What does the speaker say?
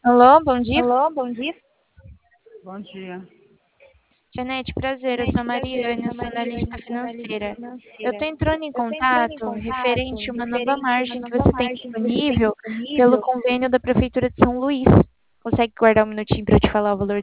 Alô, bom dia. Alô, bom dia. Bom dia. Janete, prazer. Eu sou a Janete, prazer. Eu Mariana, sou a sou Mariana, analista sou analista financeira. Eu financeira. estou entrando em Eu estou entrando em contato contato referente a uma nova referente a uma margem que nova você tem margem que você tem disponível pelo disponível. convênio da Prefeitura de São Luís. Consegue guardar um minutinho para eu te falar o valor